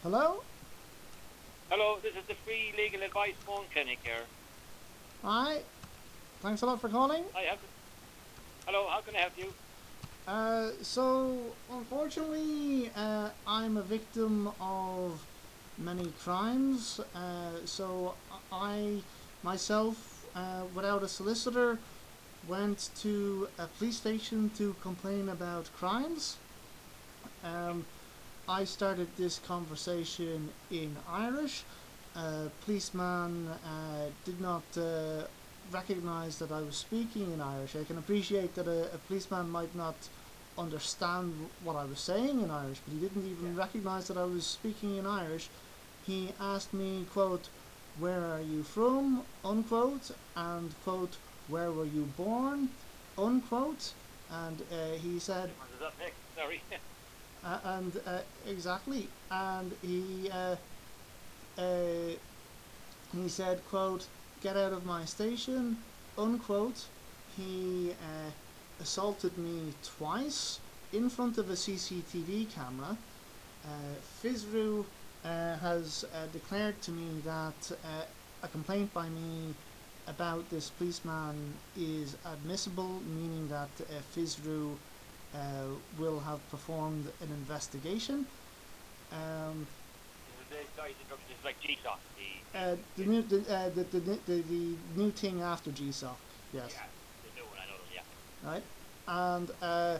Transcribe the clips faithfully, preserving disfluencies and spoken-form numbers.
Hello? Hello, this is the free legal advice phone clinic here. Hi. Thanks a lot for calling. I have. Hello, how can I help you? Uh, so, unfortunately, uh, I'm a victim of many crimes. Uh, so, I myself, uh, without a solicitor, went to a police station to complain about crimes. Um, I started this conversation in Irish. A policeman uh, did not uh, recognize that I was speaking in Irish. I can appreciate that a, a policeman might not understand what I was saying in Irish, but he didn't even Yeah. recognize that I was speaking in Irish. He asked me, quote, where are you from, unquote, and, quote, where were you born, unquote, and uh, he said, Which one is up next? Sorry. uh, and uh, exactly, and he uh, uh, he said, quote, get out of my station, unquote. He uh, assaulted me twice in front of a C C T V camera. Uh, FISRU uh, has uh, declared to me that uh, a complaint by me about this policeman is admissible, meaning that uh, FISRU uh, will have performed an investigation. Um, This is, sorry, the interruption. This is like G SOC. The, uh, the the, new the, uh, the, the, the, the new thing after G SOC, yes, yeah, the new one. I know. Yeah. right, and uh,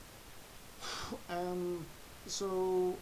um, so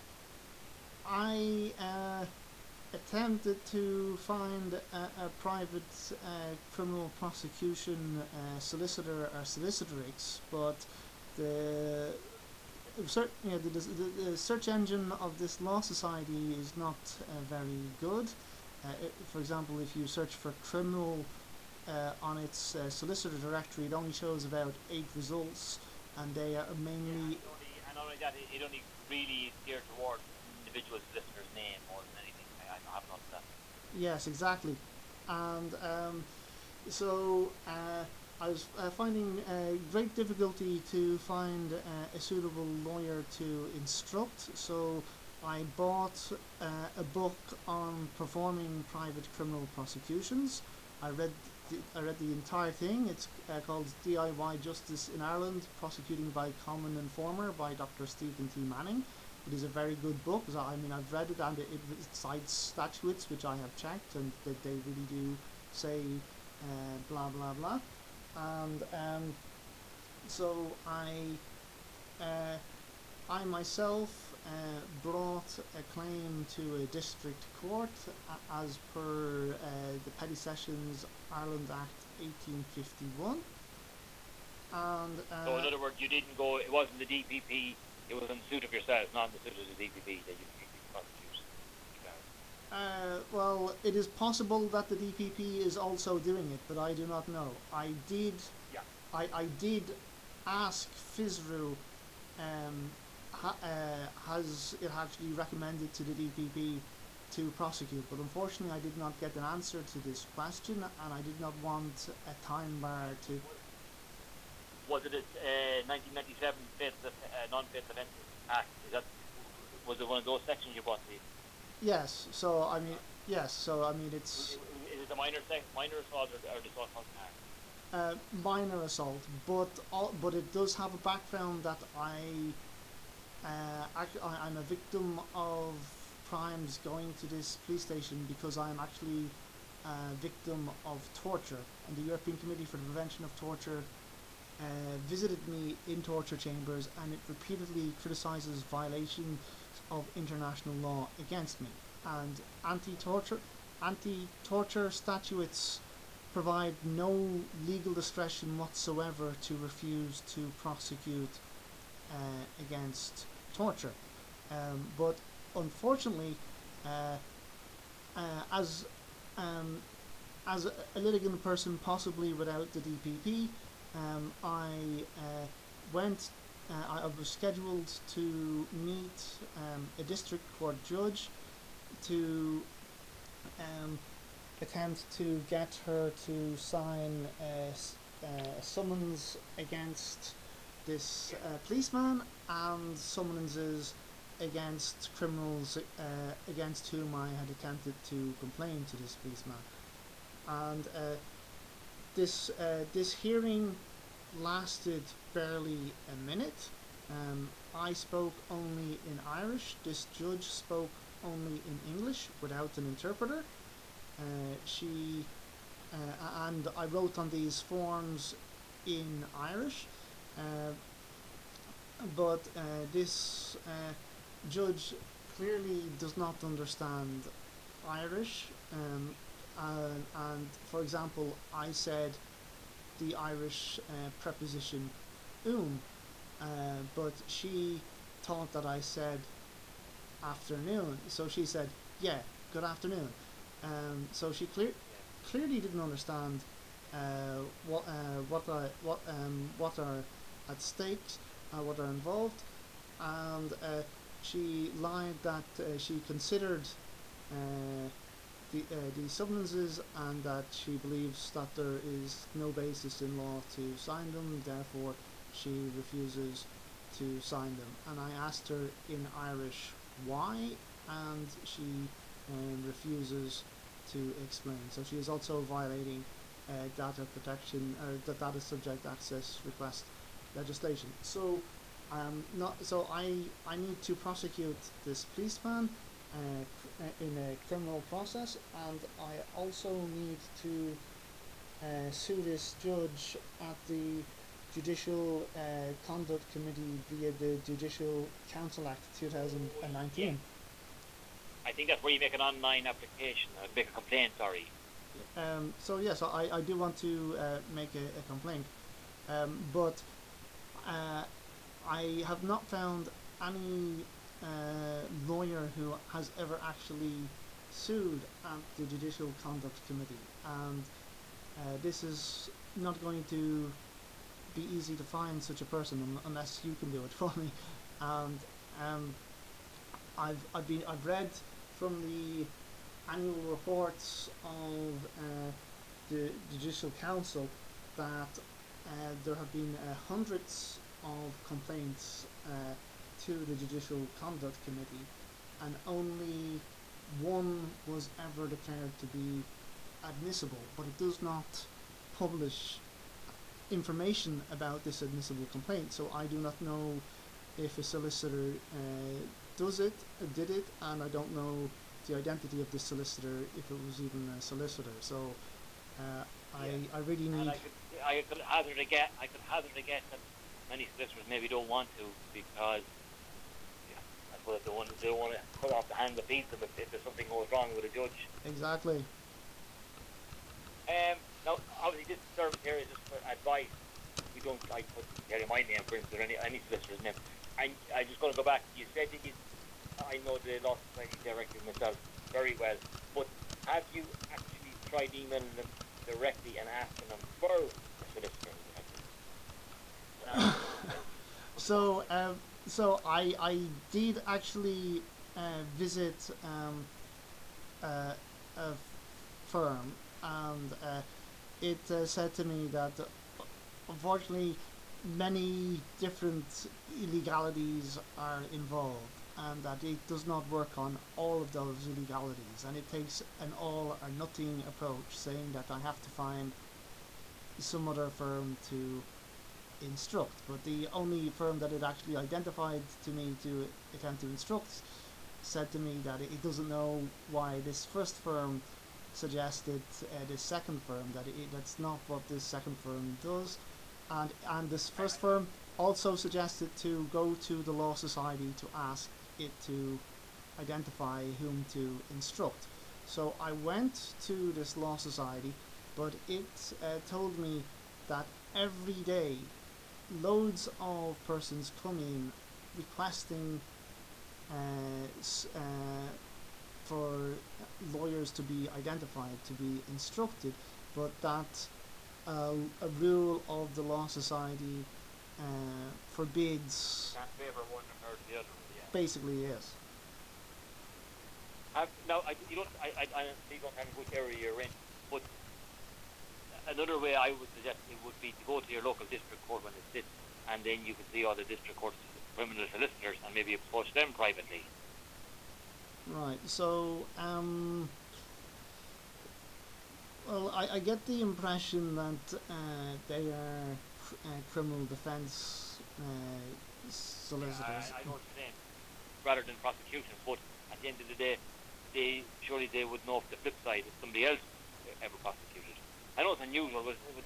I uh, attempted to find a, a private uh, criminal prosecution uh, solicitor or solicitrix, but the search, you know, the, the, the search engine of this law society is not uh, very good. Uh, it, for example, if you search for criminal uh, on its uh, solicitor directory, it only shows about eight results, and they are Yeah. mainly. And only, and not only that, it, it only really is geared towards individual solicitor's name more than anything. I, I have noticed that. Yes, exactly, and um, so uh, I was uh, finding uh, great difficulty to find uh, a suitable lawyer to instruct. So I bought uh, a book on performing private criminal prosecutions. I read the, I read the entire thing. It's uh, called D I Y Justice in Ireland: Prosecuting by Common Informer by Doctor Stephen T. Manning. It is a very good book. I mean, I've read it, and it, it cites statutes which I have checked, and that they really do say uh, blah blah blah. And um, so I uh, I myself uh, brought a claim to a district court as per uh, the Petty Sessions Ireland Act eighteen fifty-one. And So in uh, other words, you didn't go. It wasn't the D P P. It was in the suit of yourself, not in the suit of the D P P that you, you, you prosecute. uh, well, it is possible that the D P P is also doing it, but I do not know. I did, Yeah. I, I did ask FISRU, um, ha, uh, has it actually recommended to the D P P to prosecute, but unfortunately I did not get an answer to this question, and I did not want a time bar to. Was it a uh, nineteen ninety-seven Fatal, uh, non-fatal offences act? Is that was it one of those sections you bought? The Yes, so I mean, yes, so I mean it's is it a minor sec, minor assault or, or the assault on act? uh, minor assault, but all, but it does have a background that I, uh, act- I I'm a victim of crimes going to this police station because I'm actually a victim of torture, and the European Committee for the Prevention of Torture uh, visited me in torture chambers, and it repeatedly criticizes violations of international law against me, and anti-torture anti-torture statutes provide no legal discretion whatsoever to refuse to prosecute uh, against torture. Um, but unfortunately, uh, uh, as um, as a, a litigant person, possibly without the D P P, um, I uh, went. Uh, I was scheduled to meet um, a district court judge to um, attempt to get her to sign a, a summons against this uh, policeman, and summonses against criminals uh, against whom I had attempted to complain to this policeman. And uh, this uh, this hearing lasted barely a minute. Um, I spoke only in Irish. This judge spoke only in English without an interpreter. Uh, she uh, and I wrote on these forms in Irish, uh, but uh, this uh, judge clearly does not understand Irish. Um, and, and for example, I said the Irish uh, preposition um, uh, but she thought that I said afternoon, so she said, yeah, good afternoon. Um, so she clear, clearly didn't understand uh, what uh, what are what um, what are at stakes, uh, what are involved, and uh, she lied that uh, she considered uh, the uh, the summonses and that she believes that there is no basis in law to sign them. Therefore, she refuses to sign them. And I asked her in Irish why, and she um, refuses to explain. So she is also violating uh, data protection or the data subject access request legislation. So um, not so I I need to prosecute this policeman uh, in a criminal process, and I also need to uh, sue this judge at the Judicial uh, Conduct Committee via the Judicial Council Act two thousand nineteen. I think that's where you make an online application, uh, make a complaint, sorry. Um, so yes, yeah, so I, I do want to uh, make a, a complaint, um, but uh, I have not found any uh, lawyer who has ever actually sued at the Judicial Conduct Committee, and uh, this is not going to be easy to find such a person un unless you can do it for me. And um, I've I've been I've read from the annual reports of uh, the Judicial Council that uh, there have been uh, hundreds of complaints uh, to the Judicial Conduct Committee, and only one was ever declared to be admissible, but it does not publish information about this admissible complaint. So I do not know if a solicitor uh, does it, uh, did it, and I don't know the identity of this solicitor, if it was even a solicitor. So uh, I yeah. I really need. And I could I could hazard a guess. I could hazard a guess that many solicitors maybe don't want to, because yeah, I suppose they want they don't want to cut off the hand that feeds them if, if there's something goes wrong with a judge. Exactly. Um, now, obviously, this service here is just for advice. We don't like put carry my name, for instance, or any any solicitor's name. And I'm just going to go back. You said that you, I know the Law Society director myself very well, but have you actually tried emailing them directly and asking them for a solicitor? so um, so I I did actually uh, visit um, uh, a firm, and uh, it uh, said to me that uh, unfortunately many different illegalities are involved, and that it does not work on all of those illegalities, and it takes an all or nothing approach, saying that I have to find some other firm to instruct. But the only firm that it actually identified to me to attempt to instruct said to me that it doesn't know why this first firm suggested uh, this second firm, that it, that's not what this second firm does. And, and this first firm also suggested to go to the Law Society to ask it to identify whom to instruct. So I went to this Law Society, but it uh, told me that every day loads of persons come in requesting uh, s uh, for lawyers to be identified, to be instructed, but that uh, a rule of the Law Society uh, forbids. Can't favour one or the other. Yeah. Basically, yes. Have, now, I, you don't. I, I, I you don't have which area you're in, but another way I would suggest it would be to go to your local district court when it sits, and uh, then you could see all the district court criminal solicitors and maybe approach them privately. Right. So, um, well, I, I get the impression that uh, they are cr- uh, criminal defence uh, solicitors. Yeah, I, I know what you're saying. Rather than prosecution, but at the end of the day, they surely they would know if the flip side if somebody else ever prosecuted. I know it's unusual, but it would,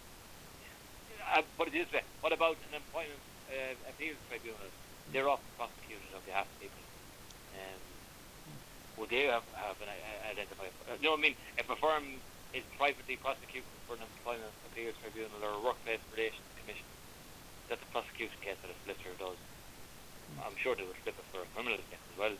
uh, put it this way: what about an employment uh, appeals tribunal? They're often prosecuted on behalf of people. Um, would they have, have an uh, identified? Uh, you know what I mean? If a firm is privately prosecuting for an employment appeals tribunal or a workplace relations commission, that's a prosecution case that a solicitor does. I'm sure they would flip it for a criminal case as well.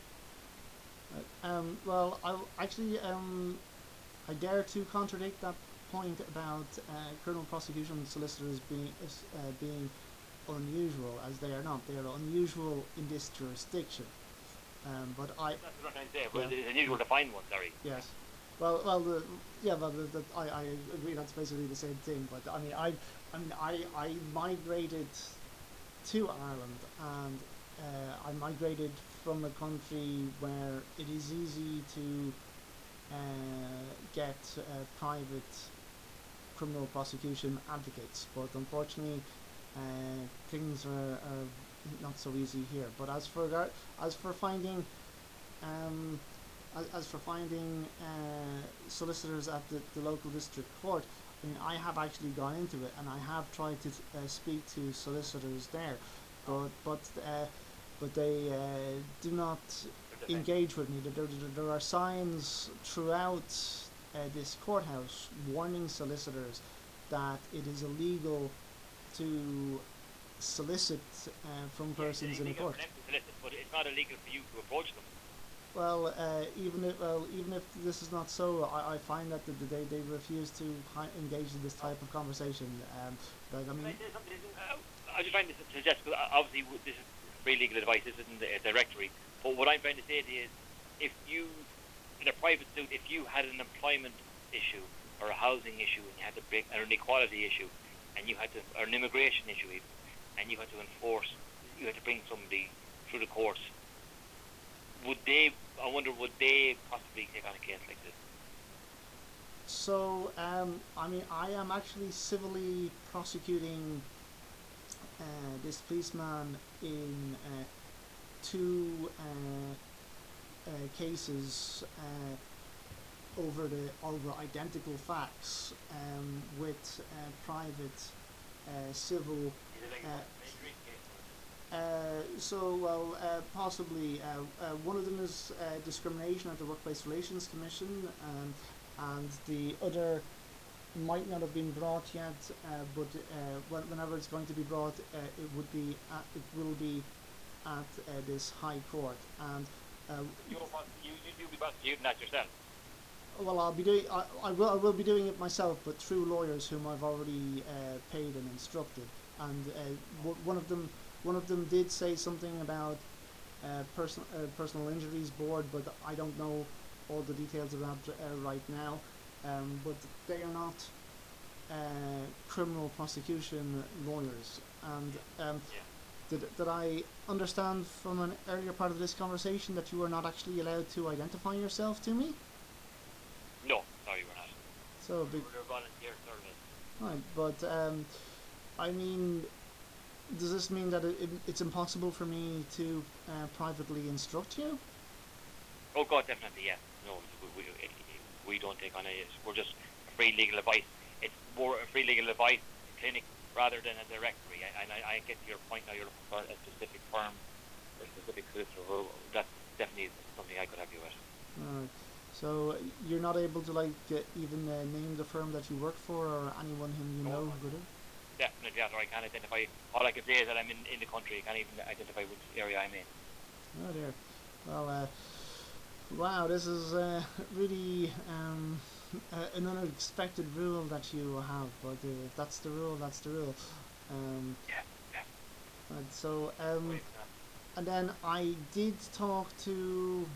Um, well, I actually um, I dare to contradict that point about uh, criminal prosecution solicitors being uh, being unusual, as they are not. They are unusual in this jurisdiction. Um, but I. That's what I'm trying to say. Well, Yeah. it's unusual to find one. Sorry. Yes. Well, well, the, yeah, but the, the, I, I agree that's basically the same thing. But I mean, I, I mean, I, I migrated to Ireland, and uh, I migrated from a country where it is easy to uh, get uh, private criminal prosecution advocates, but unfortunately, uh, things are, are not so easy here. But as for gar- as for finding, um, as, as for finding uh, solicitors at the, the local district court, I mean, I have actually gone into it, and I have tried to uh, speak to solicitors there, but but uh, but they uh, do not engage with me. There, there, there are signs throughout uh, this courthouse warning solicitors that it is illegal to solicit uh, from persons in a court. Solicit, but it's not illegal for you to approach them. Well, uh, even if well, even if this is not so, I, I find that the, the, they they refuse to hi- engage in this type of conversation. Um, like I mean, Uh, I'm just trying to suggest, because obviously w- this is free legal advice, this isn't a directory, but what I'm trying to say to you is, if you, in a private suit, if you had an employment issue, or a housing issue, and you had to bring, or an equality issue, and you had to, or an immigration issue even, and you had to enforce, you had to bring somebody through the courts, would they, I wonder, would they possibly take on a case like this? so um, I mean, I am actually civilly prosecuting uh, this policeman in uh, two uh, uh, cases uh, over the over identical facts um, with uh, private uh, civil. Is it like Uh, a injury case? Uh, so, well, uh, possibly. Uh, uh, one of them is uh, discrimination at the Workplace Relations Commission, um, and the other might not have been brought yet, uh, but uh, when, whenever it's going to be brought, uh, it would be at, it will be at uh, this High Court. And uh, You, will pros- you, you, you'll be prosecuting that yourself. well, I'll be doing. I, I will. I will be doing it myself, but through lawyers whom I've already uh, paid and instructed. And uh, w- one of them. One of them did say something about uh, person, uh, personal injuries board, but I don't know all the details about uh, right now. Um, but they are not uh, criminal prosecution lawyers. And um, Yeah. did, did I understand from an earlier part of this conversation that you are not actually allowed to identify yourself to me? No, sorry, we're not. So, be- We're a volunteer service. right, but um, I mean, does this mean that it, it, it's impossible for me to uh, privately instruct you? Oh God, definitely, yeah. No, we, we, we don't take on it. We're just free legal advice. It's more a free legal advice clinic rather than a directory. And I, I get to your point now. You're looking for a specific firm or a specific solicitor. Well, that's definitely something I could help you with. Alright. So you're not able to like uh, even uh, name the firm that you work for or anyone whom you No, know I'm who do? Definitely, after I can't identify. All I can say is that I'm in, in the country. I can't even identify which area I'm in. Oh dear. Well, uh, wow, this is uh, really um, a- an unexpected rule that you have, but uh, if that's the rule, that's the rule. Um, Yeah, yeah. and so, um, Wait, and then I did talk to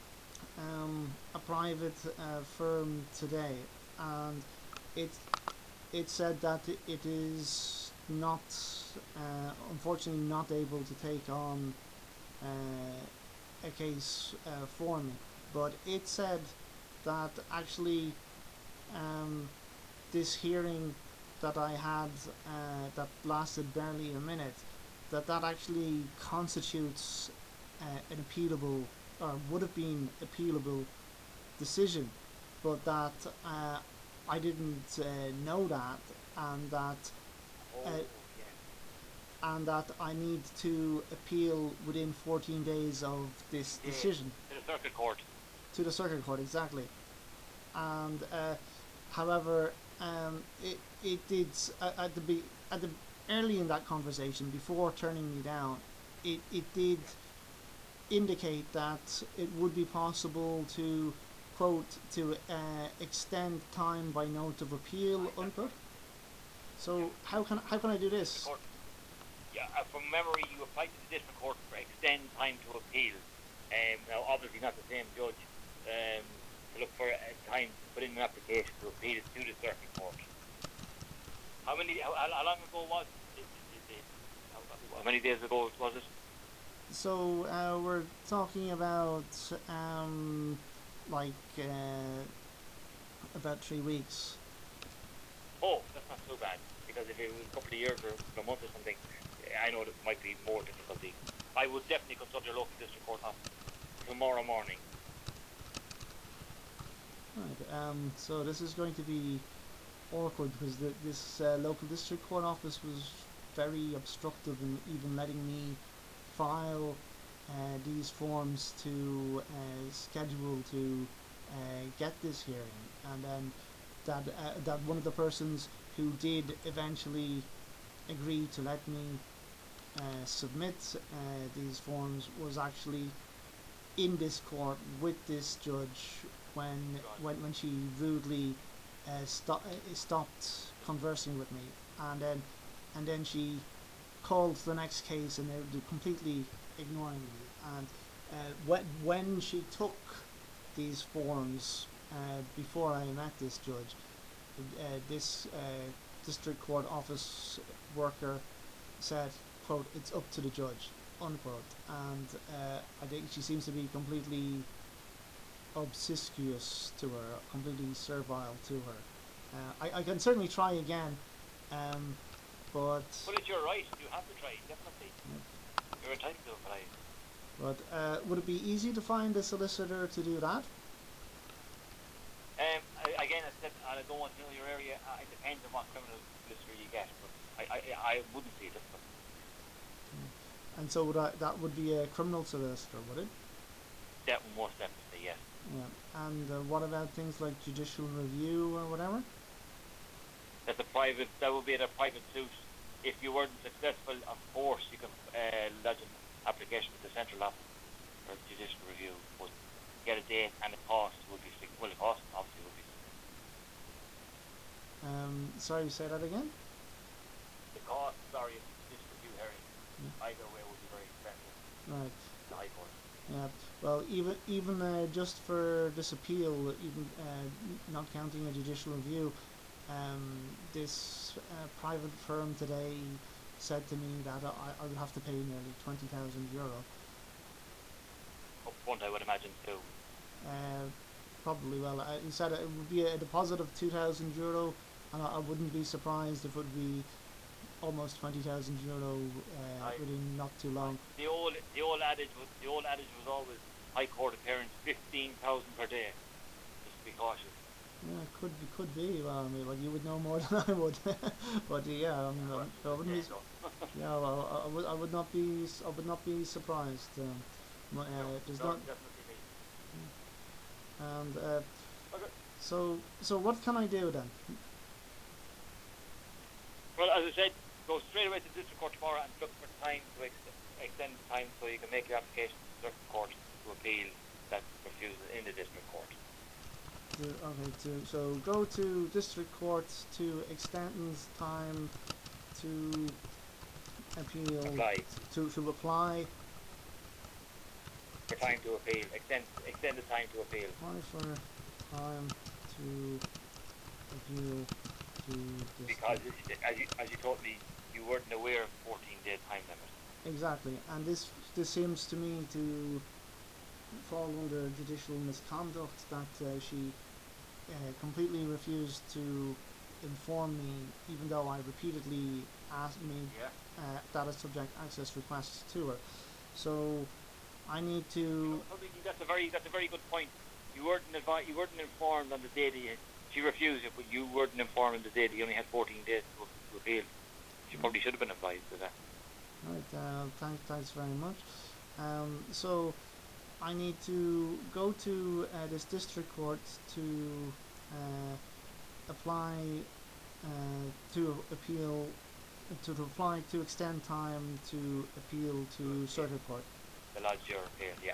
um, a private uh, firm today, and it it said that it is not, uh, unfortunately, not able to take on uh, a case uh, for me. But it said that actually um, this hearing that I had uh, that lasted barely a minute, that that actually constitutes uh, an appealable, or would have been appealable decision, but that uh, I didn't uh, know that, and that Oh, uh, yeah. and that I need to appeal within fourteen days of this Yeah. decision To the circuit court. to the circuit court, exactly. And uh, however, um, it it did uh, at the be at the early in that conversation before turning me down, it it did indicate that it would be possible to quote to uh, extend time by note of appeal unquote. So how can how can I do this? Court. Yeah, uh, from memory, you applied to the district court for extend time to appeal. Um, now, obviously, not the same judge. Um, to look for a time to put in an application to appeal it to the circuit court. How many? How, how long ago was it? it, it how, how many days ago was it? So uh, we're talking about um, like uh, about three weeks. Oh, that's not so bad. Because if it was a couple of years or a month or something, I know there might be more difficulty. I would definitely consult your local district court office tomorrow morning. Right. Um, so this is going to be awkward because the, this uh, local district court office was very obstructive in even letting me file uh, these forms to uh, schedule to uh, get this hearing, and then that uh, that one of the persons who did eventually agree to let me uh, submit uh, these forms was actually in this court with this judge when when, when she rudely uh, sto- uh, stopped conversing with me, and then and then she called the next case, and they were completely ignoring me. And uh, when when she took these forms uh, before I met this judge, uh, this uh, district court office worker said, "quote It's up to the judge," unquote. And uh, I think she seems to be completely obsequious to her, completely servile to her. Uh, I, I can certainly try again, um, but Well, it's your right. You have to try, definitely. Yeah. You're entitled to apply. but uh, would it be easy to find a solicitor to do that? Um, I, again, I said I don't want to know your area. Uh, it depends on what criminal solicitor you get, but I, I, I wouldn't see it difficult. And so would I, that would be a criminal solicitor, would it? That most definitely, yes. Yeah. And uh, what about things like judicial review or whatever? That's a private. That would be at a private suit. If you weren't successful, of course, you can uh, lodge an application with the central office for judicial review. But get a date and the cost would be sig- well, the cost obviously would be. Um, sorry, say that again? The cost, sorry, of judicial review hearing, Yeah. either way would be very expensive. Right. The High Court. Yeah. Well, even even uh, just for this appeal, even uh, not counting a judicial review, um, this uh, private firm today said to me that I, I would have to pay nearly twenty thousand euro. Up front, I would imagine too. Uh, probably, well, uh, he said it would be a deposit of two thousand euro, and I, I wouldn't be surprised if it would be almost twenty thousand euro uh, Aye. within not too long. The old, the old adage was, the old adage was always High Court appearance, fifteen thousand per day. Just be cautious. Yeah, it could be, could be. Well, I mean, well, you would know more than I would. But yeah, I mean, Well, I wouldn't be. yeah, no. Yeah, well, I, I would, I would not be, I would not be surprised. Um, my, uh, there's No, not, definitely me. and uh, Okay. so, so what can I do then? Well, as I said, go straight away to the district court tomorrow and look for time to ex- extend the time so you can make your application to the circuit court to appeal that refusal in the district court. To, okay, to so go to district court to extend time to appeal Apply to to apply for time to appeal. Extend extend the time to appeal. apply for time to appeal to Because district. it- as you as you told me, you weren't aware of fourteen day time limit. Exactly, and this this seems to me to fall under judicial misconduct that uh, she uh, completely refused to inform me, even though I repeatedly asked me Yeah. uh, data subject access requests to her. So I need to. That's a very that's a very good point. You weren't advi- you weren't informed on the day that you, she refused it, but you weren't informed on the day that you only had fourteen days to, to appeal. She probably should have been advised of that. Right. Uh, thanks. Thanks very much. Um, so I need to go to uh, this district court to uh, apply uh, to appeal to apply to extend time to appeal to circuit court. The lodge your appeal, yeah.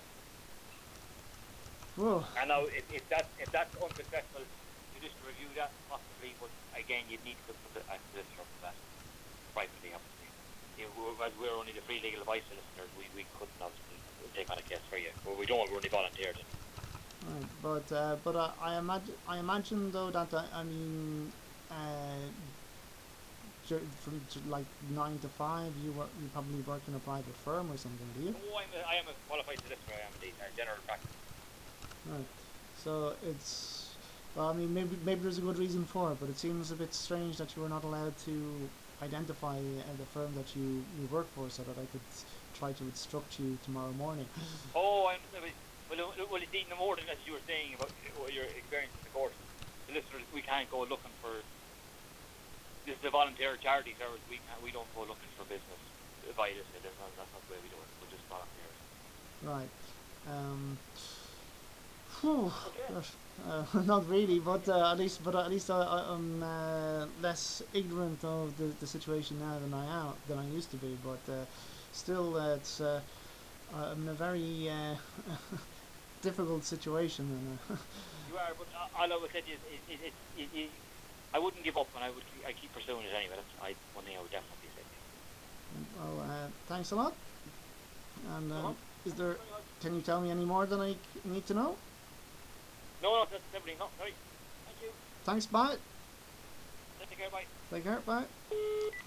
Whoa. And now, if, if that if that's unsuccessful, you just review that possibly, but again, you'd need to put a solicitor for that privately, obviously. You, as we're only the free legal advice solicitors, we, we couldn't obviously take on a case for you. Well, we don't. We're only volunteers. Right, but uh, but uh, I imagine I imagine though that uh, I mean, uh, from like nine to five, you work you probably work in a private firm or something, do you? Oh, I'm a, I am a qualified solicitor. I am indeed, a general practice. Right, so it's well, I mean maybe maybe there's a good reason for it, but it seems a bit strange that you were not allowed to identify uh, the firm that you you work for, so that I could try to instruct you tomorrow morning. Oh, I'm. Well, well, indeed, no more than as you were saying about your experience in the court. Solicitors, we can't go looking for. This is a volunteer charity service. We can't. We don't go looking for business via this. That's not, that's not the way we do it. We're just volunteers. Right. Um. Whew, Okay. gosh, uh, not really, but uh, at least, but at least I, I, I'm uh, less ignorant of the, the situation now than I am than I used to be. But uh, still, uh, it's uh, I'm in a very uh, difficult situation. And, uh, You are, but uh, all I would say is, is, is, is, is, I wouldn't give up, and I would I keep pursuing it anyway. That's I, one thing I would definitely say. well, uh, thanks a lot. And uh, Uh-huh. is there? Can you tell me any more than I c- need to know? No, no, that's everything. No, sorry. Thank you. Thanks. Bye. Take care. Bye. Take care. Bye.